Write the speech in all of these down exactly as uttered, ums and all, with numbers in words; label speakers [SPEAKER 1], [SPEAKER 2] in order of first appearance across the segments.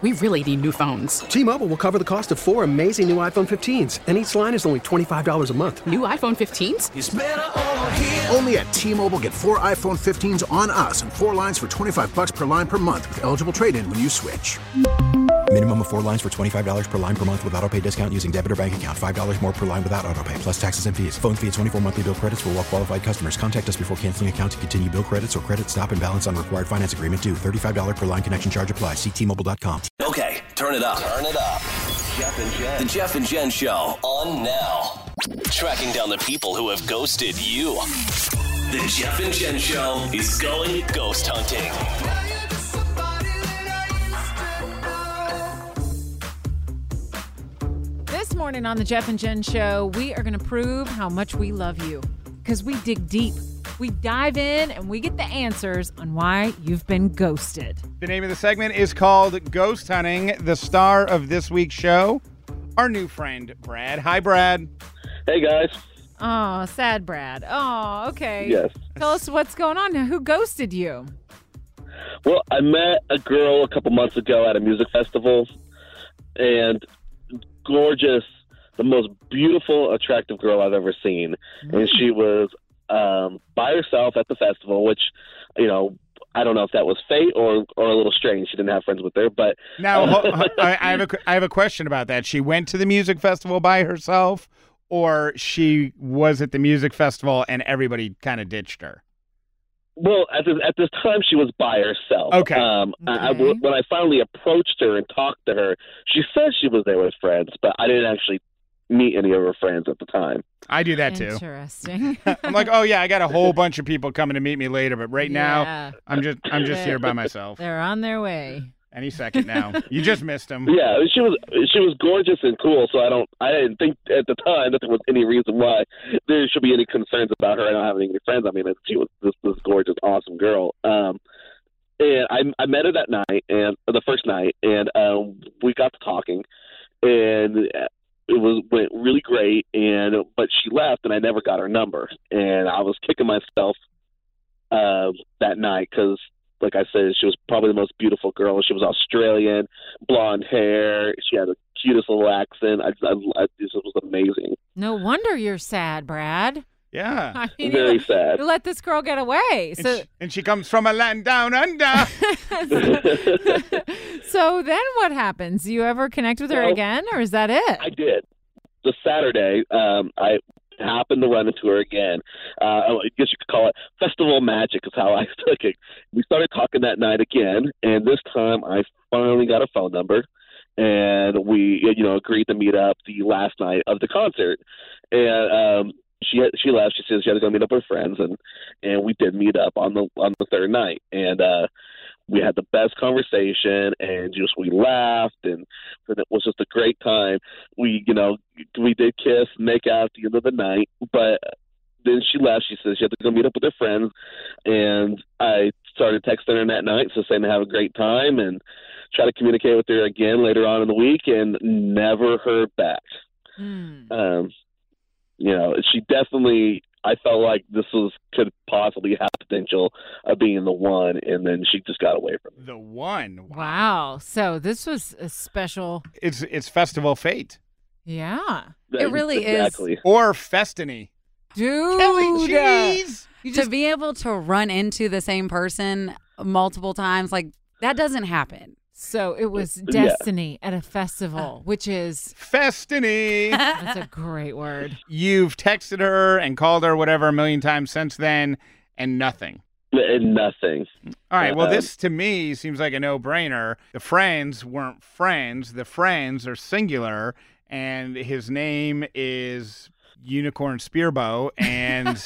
[SPEAKER 1] we really need new phones.
[SPEAKER 2] T-Mobile will cover the cost of four amazing new iPhone fifteens, and each line is only twenty-five dollars a month.
[SPEAKER 1] New iPhone fifteens?
[SPEAKER 3] It's better over here.
[SPEAKER 4] Only at T-Mobile, get four iPhone fifteens on us and four lines for twenty-five dollars per line per month with eligible trade-in when you switch.
[SPEAKER 5] Minimum of four lines for twenty-five dollars per line per month with autopay discount using debit or bank account. five dollars more per line without autopay, plus taxes and fees. Phone fee at twenty-four monthly bill credits for well-qualified customers. Contact us before canceling account to continue bill credits or credit stop and balance on required finance agreement due. thirty-five dollars per line connection charge applies. See T Mobile dot com.
[SPEAKER 3] Okay, turn it up. Turn it up. Jeff and Jen. The Jeff and Jen Show on now. Tracking down the people who have ghosted you. The Jeff and Jen Show is going ghost hunting.
[SPEAKER 6] This morning on the Jeff and Jen Show, we are going to prove how much we love you because we dig deep. We dive in and we get the answers on why you've been ghosted.
[SPEAKER 7] The name of the segment is called Ghost Hunting. The star of this week's show, our new friend, Brad. Hi, Brad.
[SPEAKER 8] Hey, guys.
[SPEAKER 6] Oh, sad Brad. Oh, okay.
[SPEAKER 8] Yes.
[SPEAKER 6] Tell us what's going on. Who ghosted you?
[SPEAKER 8] Well, I met a girl a couple months ago at a music festival, and gorgeous, the most beautiful, attractive girl I've ever seen. Mm. And she was um, by herself at the festival, which, you know, I don't know if that was fate or or a little strange. She didn't have friends with her, but
[SPEAKER 7] now uh, I, I have a I have a question about that. She went to the music festival by herself, or she was at the music festival and everybody kind of ditched her?
[SPEAKER 8] Well, at this, at this time, she was by herself.
[SPEAKER 7] Okay.
[SPEAKER 8] Um,
[SPEAKER 6] okay.
[SPEAKER 8] I, I, when I finally approached her and talked to her, she said she was there with friends, but I didn't actually meet any of her friends at the time.
[SPEAKER 7] I do that too.
[SPEAKER 6] Interesting.
[SPEAKER 7] I'm like, oh yeah, I got a whole bunch of people coming to meet me later, but right
[SPEAKER 6] Yeah.
[SPEAKER 7] now, I'm just I'm just here by myself.
[SPEAKER 6] They're on their way.
[SPEAKER 7] Any second now. You just missed them.
[SPEAKER 8] Yeah, she was she was gorgeous and cool, so I don't I didn't think at the time that there was any reason why there should be any concerns about her. I don't have any friends. I mean, she was this this gorgeous, awesome girl. Um, and I I met her that night and the first night, and um, we got to talking, and it was went really great. And but she left, and I never got her number, and I was kicking myself uh, that night because, like I said, she was probably the most beautiful girl. She was Australian, blonde hair. She had the cutest little accent. I, I, I this was amazing.
[SPEAKER 6] No wonder you're sad, Brad.
[SPEAKER 7] Yeah.
[SPEAKER 6] I mean,
[SPEAKER 8] Very
[SPEAKER 6] you,
[SPEAKER 8] sad.
[SPEAKER 6] You let this girl get away.
[SPEAKER 7] And,
[SPEAKER 6] So,
[SPEAKER 7] she, and she comes from a land down under.
[SPEAKER 6] so then what happens? Do you ever connect with her
[SPEAKER 8] Well,
[SPEAKER 6] again, or is that it?
[SPEAKER 8] I did. The Saturday, um, I happened to run into her again. Uh, I guess you could call it festival magic is how I took it. We started talking that night again, and this time I finally got a phone number, and we, you know, agreed to meet up the last night of the concert. And um, she she left. She said she had to go meet up with friends, and and we did meet up on the on the third night, and uh, we had the best conversation, and just we laughed, and, and it was just a great time. We, you know, we did kiss, make out at the end of the night, but then she left. She said she had to go meet up with her friends, and I started texting her that night, so saying to have a great time, and try to communicate with her again later on in the week, and never heard back.
[SPEAKER 6] Hmm.
[SPEAKER 8] Um, you know, she definitely, I felt like this was could possibly have potential of being the one, and then she just got away from it.
[SPEAKER 7] The one. Wow.
[SPEAKER 6] Wow. So this was a special.
[SPEAKER 7] It's it's festival fate.
[SPEAKER 6] Yeah.
[SPEAKER 8] That-
[SPEAKER 6] It really
[SPEAKER 8] exactly.
[SPEAKER 6] is.
[SPEAKER 7] Or Festiny.
[SPEAKER 6] Dude.
[SPEAKER 7] Kelly cheese.
[SPEAKER 6] You
[SPEAKER 9] to
[SPEAKER 6] just,
[SPEAKER 9] be able to run into the same person multiple times, like, that doesn't happen.
[SPEAKER 6] so it was
[SPEAKER 8] Yeah.
[SPEAKER 6] destiny at a festival, which is,
[SPEAKER 7] Festiny.
[SPEAKER 6] that's a great word.
[SPEAKER 7] You've texted her and called her whatever a million times since then, and nothing.
[SPEAKER 8] And nothing.
[SPEAKER 7] All right, well,
[SPEAKER 8] Um,
[SPEAKER 7] this to me seems like a no-brainer. The friends weren't friends. The friends are singular, and his name is Unicorn Spearbow, and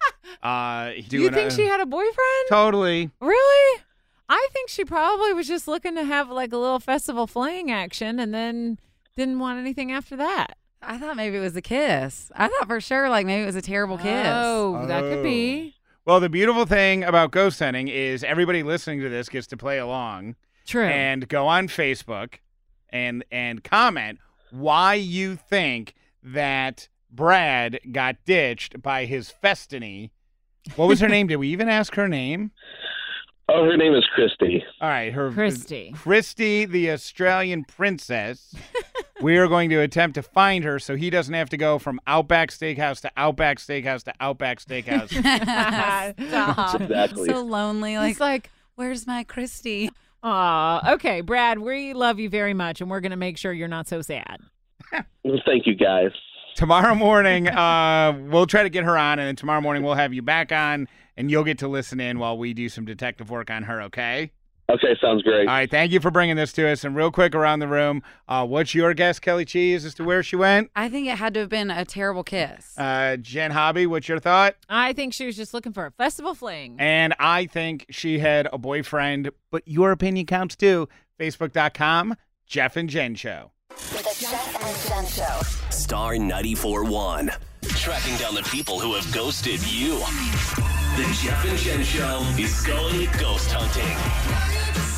[SPEAKER 7] uh,
[SPEAKER 6] Do you think
[SPEAKER 7] a,
[SPEAKER 6] she had a boyfriend?
[SPEAKER 7] Totally.
[SPEAKER 6] Really? I think she probably was just looking to have like a little festival fling action and then didn't want anything after that.
[SPEAKER 9] I thought maybe it was a kiss. I thought for sure, like, maybe it was a terrible kiss.
[SPEAKER 6] Oh, that could be.
[SPEAKER 7] Well, the beautiful thing about ghost hunting is everybody listening to this gets to play along
[SPEAKER 6] True.
[SPEAKER 7] and go on Facebook and and comment why you think that Brad got ditched by his Festiny. What was her name? Did we even ask her name?
[SPEAKER 8] Oh, her name is Christy.
[SPEAKER 7] All right, her
[SPEAKER 6] Christy.
[SPEAKER 7] Christy, the Australian princess. We are going to attempt to find her so he doesn't have to go from Outback Steakhouse to Outback Steakhouse to Outback Steakhouse.
[SPEAKER 6] Stop.
[SPEAKER 8] Exactly.
[SPEAKER 9] So lonely. Like,
[SPEAKER 6] It's like,
[SPEAKER 9] where's my Christy?
[SPEAKER 6] aw, okay, Brad, we love you very much, and we're going to make sure you're not so sad.
[SPEAKER 8] Well, thank you, guys.
[SPEAKER 7] Tomorrow morning, uh, we'll try to get her on, and then tomorrow morning we'll have you back on, and you'll get to listen in while we do some detective work on her, okay?
[SPEAKER 8] Okay, sounds great.
[SPEAKER 7] All right, thank you for bringing this to us. And real quick around the room, uh, what's your guess, Kelly Cheese, as to where she went?
[SPEAKER 9] I think it had to have been a terrible kiss.
[SPEAKER 7] Uh, Jen Hobby, what's your thought?
[SPEAKER 6] I think she was just looking for a festival fling.
[SPEAKER 7] And I think she had a boyfriend, but your opinion counts too. Facebook dot com, Jeff and Jen Show.
[SPEAKER 10] The Jeff and Jen Show.
[SPEAKER 3] Star ninety-four point one. Tracking down the people who have ghosted you. The Jeff and Jen Show is going ghost hunting.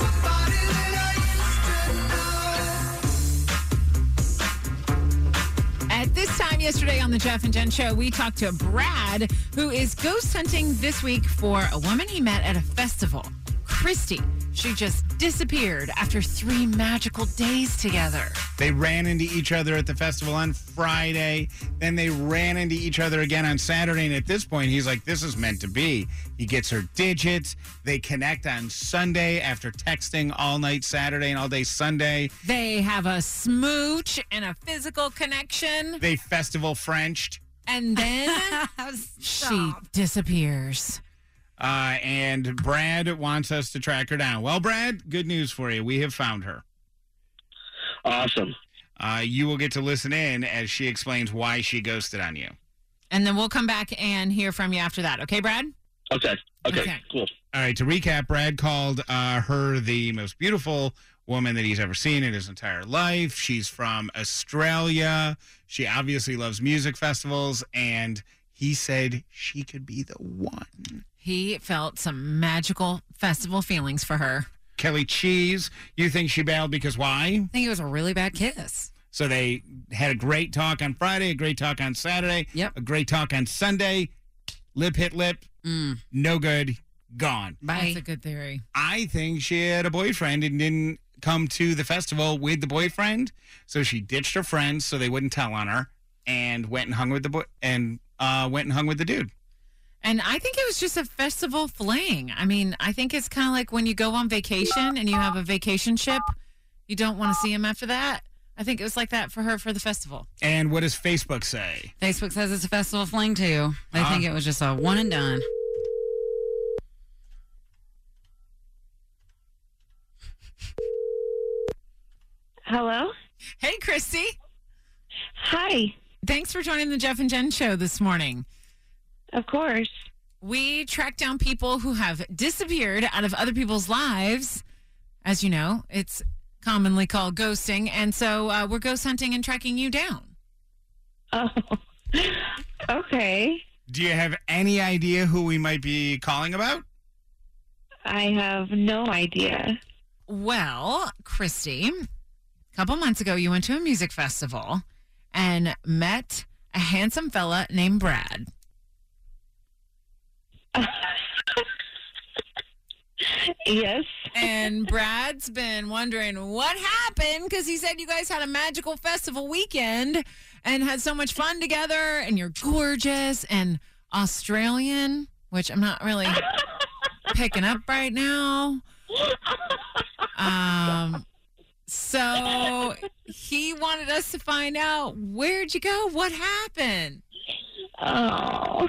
[SPEAKER 6] At this time yesterday on the Jeff and Jen Show, we talked to Brad, who is ghost hunting this week for a woman he met at a festival. Christy. She just disappeared after three magical days together.
[SPEAKER 7] They ran into each other at the festival on Friday. Then they ran into each other again on Saturday. And at this point, he's like, this is meant to be. He gets her digits. They connect on Sunday after texting all night Saturday and all day Sunday.
[SPEAKER 6] They have a smooch and a physical connection.
[SPEAKER 7] They festival Frenched.
[SPEAKER 6] And then she disappears.
[SPEAKER 7] Uh, and Brad wants us to track her down. Well, Brad, good news for you. We have found her.
[SPEAKER 8] Awesome.
[SPEAKER 7] Uh, you will get to listen in as she explains why she ghosted on you.
[SPEAKER 6] And then we'll come back and hear from you after that. Okay, Brad?
[SPEAKER 8] Okay. Okay.
[SPEAKER 6] Okay.
[SPEAKER 8] Cool.
[SPEAKER 7] All right, to recap, Brad called uh, her the most beautiful woman that he's ever seen in his entire life. She's from Australia. She obviously loves music festivals, and he said she could be the one.
[SPEAKER 6] He felt some magical festival feelings for her.
[SPEAKER 7] Kelly Cheese, you think she bailed because why?
[SPEAKER 9] I think it was a really bad kiss.
[SPEAKER 7] So they had a great talk on Friday, a great talk on Saturday,
[SPEAKER 9] Yep.
[SPEAKER 7] a great talk on Sunday. Lip hit lip,
[SPEAKER 9] Mm.
[SPEAKER 7] no good, gone.
[SPEAKER 9] Bye.
[SPEAKER 6] That's a good theory.
[SPEAKER 7] I think she had a boyfriend and didn't come to the festival with the boyfriend, so she ditched her friends so they wouldn't tell on her and went and hung with the boy and uh, went and hung with the dude.
[SPEAKER 6] And I think it was just a festival fling. I mean, I think it's kind of like when you go on vacation and you have a vacation ship, you don't want to see him after that. I think it was like that for her for the festival.
[SPEAKER 7] And what does Facebook say?
[SPEAKER 9] Facebook says it's a festival fling, too. They
[SPEAKER 7] Uh,
[SPEAKER 9] think it was just a one and done.
[SPEAKER 11] Hello?
[SPEAKER 6] Hey, Christy.
[SPEAKER 11] Hi.
[SPEAKER 6] Thanks for joining the Jeff and Jen Show this morning.
[SPEAKER 11] Of course.
[SPEAKER 6] We track down people who have disappeared out of other people's lives. As you know, it's commonly called ghosting. And so uh, we're ghost hunting and tracking you down.
[SPEAKER 11] Oh, okay.
[SPEAKER 7] Do you have any idea who we might be calling about?
[SPEAKER 11] I have no idea.
[SPEAKER 6] Well, Christy, a couple months ago, you went to a music festival and met a handsome fella named Brad.
[SPEAKER 11] Yes.
[SPEAKER 6] And Brad's been wondering what happened because he said you guys had a magical festival weekend and had so much fun together, and you're gorgeous and Australian, which I'm not really picking up right now. Um, so he wanted us to find out, where'd you go? What happened?
[SPEAKER 11] Oh,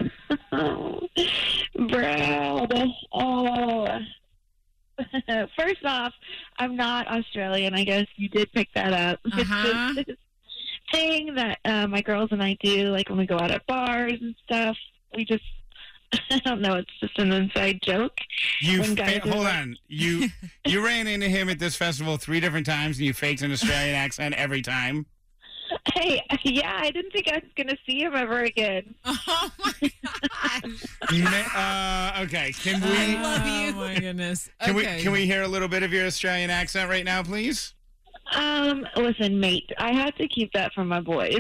[SPEAKER 11] Brad. Oh. First off, I'm not Australian. I guess you did pick that up.
[SPEAKER 6] Uh-huh.
[SPEAKER 11] It's this thing that uh, my girls and I do, like when we go out at bars and stuff. We just, I don't know, it's just an inside joke.
[SPEAKER 7] You
[SPEAKER 11] When guys
[SPEAKER 7] fa-
[SPEAKER 11] are
[SPEAKER 7] hold
[SPEAKER 11] like-
[SPEAKER 7] on. You you ran into him at this festival three different times, and you faked an Australian accent every time.
[SPEAKER 11] Hey, yeah, I didn't think I was going to see him ever again.
[SPEAKER 6] Oh, my gosh.
[SPEAKER 7] Ma- uh, okay, can we?
[SPEAKER 6] I love you. Oh, my goodness.
[SPEAKER 7] Can
[SPEAKER 6] Okay.
[SPEAKER 7] we can we hear a little bit of your Australian accent right now, please?
[SPEAKER 11] Um, listen, mate, I have to keep that from my boys.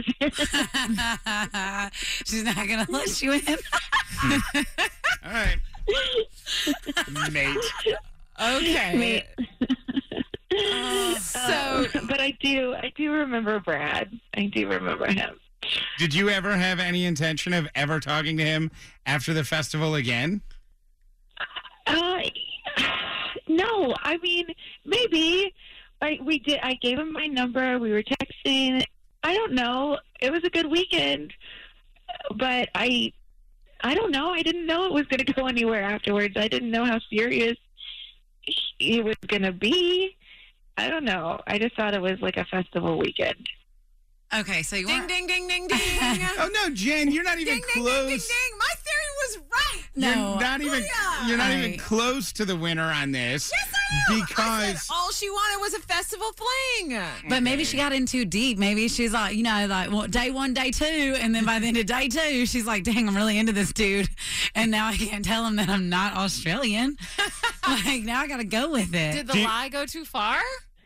[SPEAKER 9] She's not going to let you in.
[SPEAKER 7] All right, mate.
[SPEAKER 6] Okay. Uh, so,
[SPEAKER 11] Um, but I do, I do remember Brad. I do remember him.
[SPEAKER 7] Did you ever have any intention of ever talking to him after the festival again?
[SPEAKER 11] Uh, no, I mean, maybe. I, we did. I gave him my number. We were texting. I don't know. It was a good weekend, but I, I don't know. I didn't know it was going to go anywhere afterwards. I didn't know how serious it was going to be. I don't know. I just thought it was like a festival weekend.
[SPEAKER 9] Okay, so you
[SPEAKER 6] ding,
[SPEAKER 9] weren't-
[SPEAKER 6] ding, ding, ding, ding.
[SPEAKER 7] Oh no, Jen, you're not even
[SPEAKER 6] ding, ding,
[SPEAKER 7] close.
[SPEAKER 6] ding, ding, ding. My theory was right.
[SPEAKER 9] No,
[SPEAKER 7] you're not even.
[SPEAKER 6] Leah.
[SPEAKER 7] You're not even
[SPEAKER 9] Right.
[SPEAKER 7] close to the winner on this.
[SPEAKER 6] Yes, I am. I
[SPEAKER 7] Because
[SPEAKER 6] said all she wanted was a festival fling.
[SPEAKER 9] But maybe she got in too deep. Maybe she's like, you know, like well, day one, day two, and then by the end of day two, she's like, dang, I'm really into this dude. And now I can't tell him that I'm not Australian. Like, now I got to go with it.
[SPEAKER 6] Did the
[SPEAKER 7] Do you-
[SPEAKER 6] lie go too far?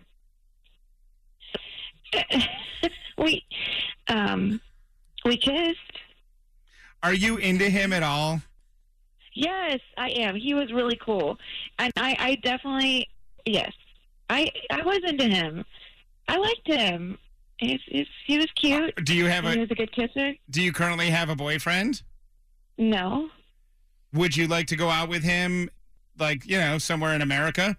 [SPEAKER 11] we, um, we kissed.
[SPEAKER 7] are you into him at all?
[SPEAKER 11] Yes, I am. He was really cool, and I, I definitely, yes, I, I was into him. I liked him. He's, he's, he was cute.
[SPEAKER 7] Do you have
[SPEAKER 11] and he
[SPEAKER 7] a?
[SPEAKER 11] was a good kisser.
[SPEAKER 7] Do you currently have a boyfriend?
[SPEAKER 11] No.
[SPEAKER 7] Would you like to go out with him, like you know, somewhere in America?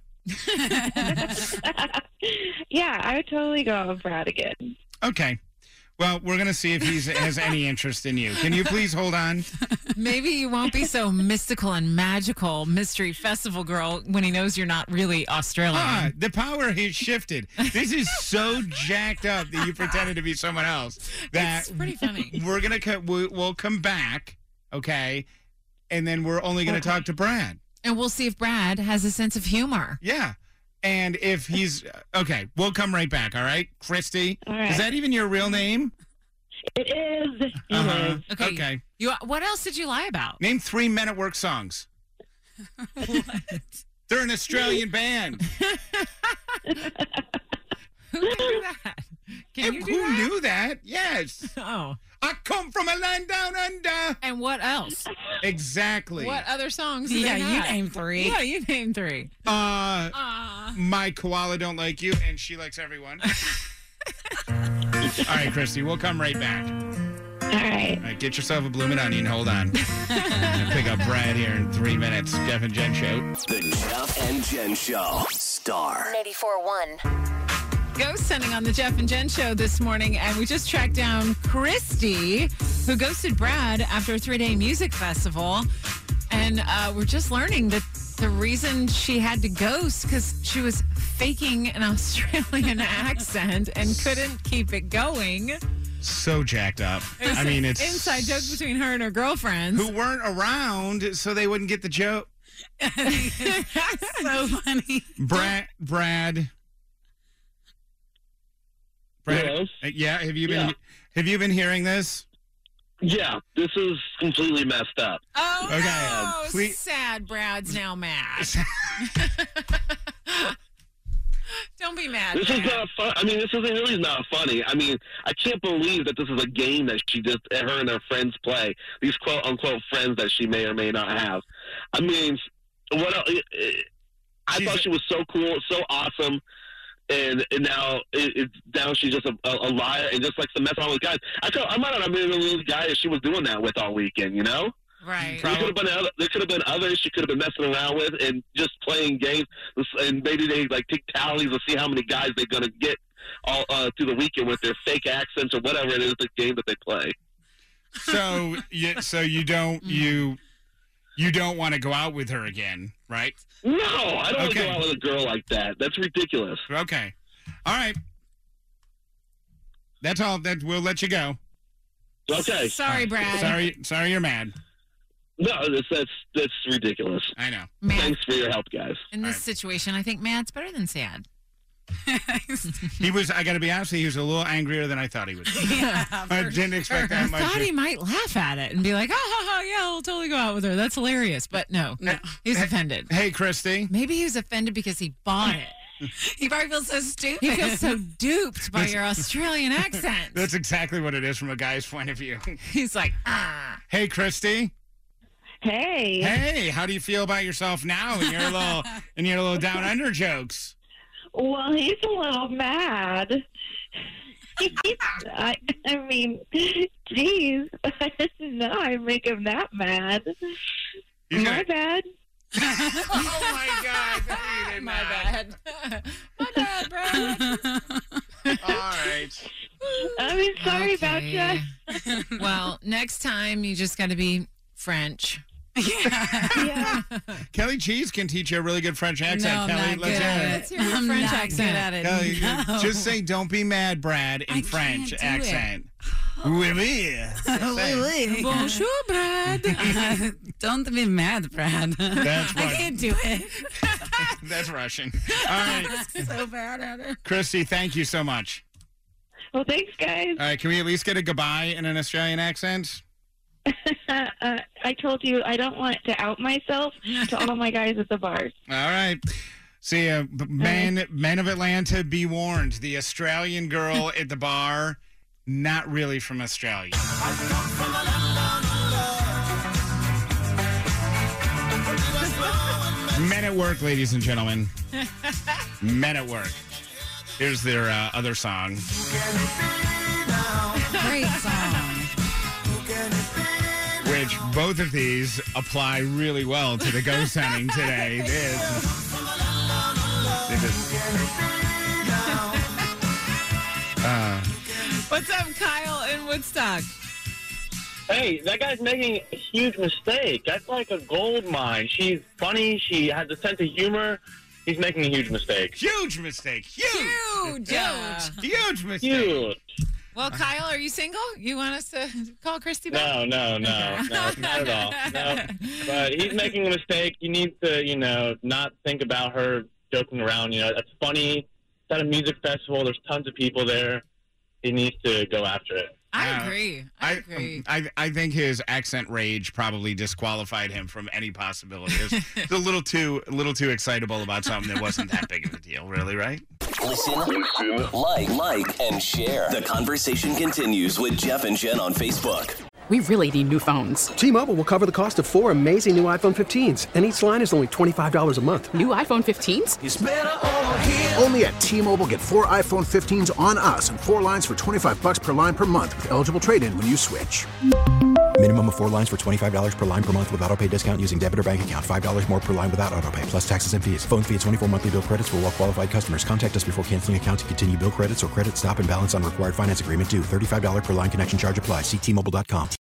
[SPEAKER 11] Yeah, I would totally go out with Brad again.
[SPEAKER 7] Okay. Well, we're gonna see if he has any interest in you. Can you please hold on?
[SPEAKER 6] Maybe you won't be so mystical and magical, mystery festival girl, when he knows you're not really Australian.
[SPEAKER 7] Ah, the power has shifted. This is so jacked up that you pretended to be someone else. That
[SPEAKER 6] It's pretty funny.
[SPEAKER 7] We're gonna co- we- we'll come back, okay, and then we're only gonna talk to Brad.
[SPEAKER 6] And we'll see if Brad has a sense of humor.
[SPEAKER 7] Yeah. And if he's okay, we'll come right back. All right, Christy.
[SPEAKER 11] All right.
[SPEAKER 7] Is that even your real name?
[SPEAKER 11] It is. It
[SPEAKER 7] Uh-huh.
[SPEAKER 11] is.
[SPEAKER 6] Okay.
[SPEAKER 7] Okay.
[SPEAKER 6] You, what else did you lie about?
[SPEAKER 7] Name three Men at Work songs. They're an Australian band.
[SPEAKER 6] Who knew that? Can you
[SPEAKER 7] Who
[SPEAKER 6] do that?
[SPEAKER 7] knew that? Yes.
[SPEAKER 6] Oh.
[SPEAKER 7] I come from a land down under.
[SPEAKER 6] And what else?
[SPEAKER 7] Exactly.
[SPEAKER 6] What other songs? do
[SPEAKER 9] Yeah,
[SPEAKER 6] they
[SPEAKER 9] you
[SPEAKER 6] have?
[SPEAKER 9] name three.
[SPEAKER 6] Yeah, you name three.
[SPEAKER 7] Uh,
[SPEAKER 6] Ah.
[SPEAKER 7] my koala don't like you, and she likes everyone. All right, Christy, we'll come right back.
[SPEAKER 11] All right.
[SPEAKER 7] All right, get yourself a bloomin' onion. Hold on. Gonna pick up Brad here in three minutes. Jeff and Jen show.
[SPEAKER 3] The Jeff and Jen Show. Star.
[SPEAKER 10] ninety-four point one.
[SPEAKER 6] Ghost sending on the Jeff and Jen show this morning, and we just tracked down Christy, who ghosted Brad after a three-day music festival. And uh, we're just learning that the reason she had to ghost because she was faking an Australian accent and couldn't keep it going.
[SPEAKER 7] So jacked up. I mean, it's
[SPEAKER 6] inside joke between her and her girlfriends
[SPEAKER 7] who weren't around, so they wouldn't get the joke.
[SPEAKER 9] So funny.
[SPEAKER 7] Brad, Brad. Brad,
[SPEAKER 8] Yes?
[SPEAKER 7] uh, yeah. Have you been
[SPEAKER 8] Yeah.
[SPEAKER 7] Have you been hearing this?
[SPEAKER 8] Yeah, this is completely messed up.
[SPEAKER 6] Oh,
[SPEAKER 7] Okay,
[SPEAKER 6] no.
[SPEAKER 7] please-
[SPEAKER 6] Sad Brad's now mad. Don't be mad,
[SPEAKER 8] This is
[SPEAKER 6] Brad.
[SPEAKER 8] not fun. I mean, this is really not funny. I mean, I can't believe that this is a game that she just, her and her friends play. These quote unquote friends that she may or may not have. I mean, what else? I
[SPEAKER 7] She's-
[SPEAKER 8] thought she was so cool, so awesome. And, and now it, it's now she's just a, a, a liar and just likes to mess around with guys. I thought I might not have been the little guy that she was doing that with all weekend, you know?
[SPEAKER 6] Right.
[SPEAKER 8] There could have been other, there could have been others she could have been messing around with and just playing games, and maybe they like take tallies to see how many guys they're gonna get all uh, through the weekend with their fake accents or whatever it is the game that they play.
[SPEAKER 7] So, you, so you don't you you don't want to go out with her again, right?
[SPEAKER 8] No, I don't want to
[SPEAKER 7] Okay.
[SPEAKER 8] go out with a girl like that. That's ridiculous.
[SPEAKER 7] Okay, all right. That's all. That we'll let you go.
[SPEAKER 8] Okay.
[SPEAKER 6] Sorry, Brad.
[SPEAKER 7] Sorry, sorry, you're mad.
[SPEAKER 8] No, that's that's that's ridiculous.
[SPEAKER 7] I know.
[SPEAKER 6] Mad.
[SPEAKER 8] Thanks for your help, guys.
[SPEAKER 6] In this situation, I think mad's better than sad.
[SPEAKER 7] He was. I got to be honest with you. He was a little angrier than I thought he would.
[SPEAKER 9] Yeah,
[SPEAKER 7] I didn't expect
[SPEAKER 6] I
[SPEAKER 7] that much.
[SPEAKER 6] thought he might laugh at it and be like, "Oh, ha, ha, yeah, I'll totally go out with her. That's hilarious." But no,
[SPEAKER 9] No.
[SPEAKER 6] he's offended.
[SPEAKER 7] Hey, Christy.
[SPEAKER 6] Maybe he was offended because he bought it.
[SPEAKER 9] He probably feels so stupid.
[SPEAKER 6] He feels so duped by your Australian accent.
[SPEAKER 7] That's exactly what it is from a guy's point of view.
[SPEAKER 6] He's like, ah.
[SPEAKER 7] Hey, Christy.
[SPEAKER 11] Hey.
[SPEAKER 7] Hey, how do you feel about yourself now in your little in your little down under jokes?
[SPEAKER 11] Well, he's a little mad. I, I mean, geez, I didn't know I'd make him that mad.
[SPEAKER 7] He's
[SPEAKER 11] My
[SPEAKER 7] a-
[SPEAKER 11] bad.
[SPEAKER 7] Oh my God!
[SPEAKER 6] My bad. My bad, Brad.
[SPEAKER 7] All right.
[SPEAKER 11] I mean, sorry about
[SPEAKER 6] Okay.
[SPEAKER 11] you.
[SPEAKER 6] Well, next time you just got to be French.
[SPEAKER 11] Yeah.
[SPEAKER 7] Kelly Cheese can teach you a really good French accent.
[SPEAKER 9] No, I'm
[SPEAKER 7] Kelly,
[SPEAKER 9] not
[SPEAKER 7] let's
[SPEAKER 9] good
[SPEAKER 7] hear
[SPEAKER 9] at
[SPEAKER 7] it.
[SPEAKER 9] it.
[SPEAKER 6] Let's hear your
[SPEAKER 9] I'm
[SPEAKER 6] French
[SPEAKER 9] not
[SPEAKER 6] accent.
[SPEAKER 9] good at it.
[SPEAKER 7] Kelly,
[SPEAKER 9] No.
[SPEAKER 7] just say "Don't be mad, Brad" in
[SPEAKER 9] I
[SPEAKER 7] French
[SPEAKER 9] can't do
[SPEAKER 7] accent. Oui, oui. Say it.
[SPEAKER 6] Bonjour, Brad.
[SPEAKER 9] Don't be mad, Brad.
[SPEAKER 7] That's
[SPEAKER 9] I
[SPEAKER 7] right.
[SPEAKER 9] can't do it.
[SPEAKER 7] That's Russian. All right,
[SPEAKER 9] So bad at it.
[SPEAKER 7] Christy, thank you so much.
[SPEAKER 11] Well, thanks, guys.
[SPEAKER 7] All right, can we at least get a goodbye in an Australian accent?
[SPEAKER 11] uh, I told you I don't want to out myself to all my guys at the bars.
[SPEAKER 7] All right. See, uh, b- men, men of Atlanta, be warned. The Australian girl at the bar, not really from Australia. Men at work, ladies and gentlemen. Men at work. Here's their uh, other song.
[SPEAKER 9] Great song.
[SPEAKER 7] Which both of these apply really well to the ghost hunting today. This. This. Uh,
[SPEAKER 6] What's up, Kyle in Woodstock?
[SPEAKER 12] Hey, that guy's making a huge mistake. That's like a gold mine. She's funny. She has a sense of humor. He's making a huge mistake.
[SPEAKER 7] huge mistake. Huge.
[SPEAKER 6] Huge.
[SPEAKER 9] Yeah.
[SPEAKER 7] Huge mistake.
[SPEAKER 12] Huge.
[SPEAKER 6] Well, Kyle, are you single? You want us to call Christy back?
[SPEAKER 12] No, no, no, no, not at all. No. But he's making a mistake. He needs to, you know, not think about her joking around. You know, that's funny. It's at a music festival. There's tons of people there. He needs to go after it.
[SPEAKER 6] I
[SPEAKER 7] Uh,
[SPEAKER 6] agree. I agree.
[SPEAKER 7] I, I think his accent rage probably disqualified him from any possibility. It's, it's a little too a little too excitable about something that wasn't that big of a deal, really, right?
[SPEAKER 3] Listen, like, like, and share. The conversation continues with Jeff and Jen on Facebook.
[SPEAKER 1] We really need new phones.
[SPEAKER 2] T-Mobile will cover the cost of four amazing new iPhone fifteens, and each line is only twenty-five dollars a month.
[SPEAKER 1] New iPhone fifteens?
[SPEAKER 4] Only at T-Mobile, get four iPhone fifteens on us and four lines for twenty-five bucks per line per month with eligible trade-in when you switch.
[SPEAKER 5] Minimum of four lines for twenty-five dollars per line per month with auto pay discount using debit or bank account. five dollars more per line without auto pay, plus taxes and fees. Phone fee at twenty-four monthly bill credits for well-qualified customers. Contact us before canceling account to continue bill credits or credit stop and balance on required finance agreement due. thirty-five dollars per line connection charge applies. See T Mobile dot com.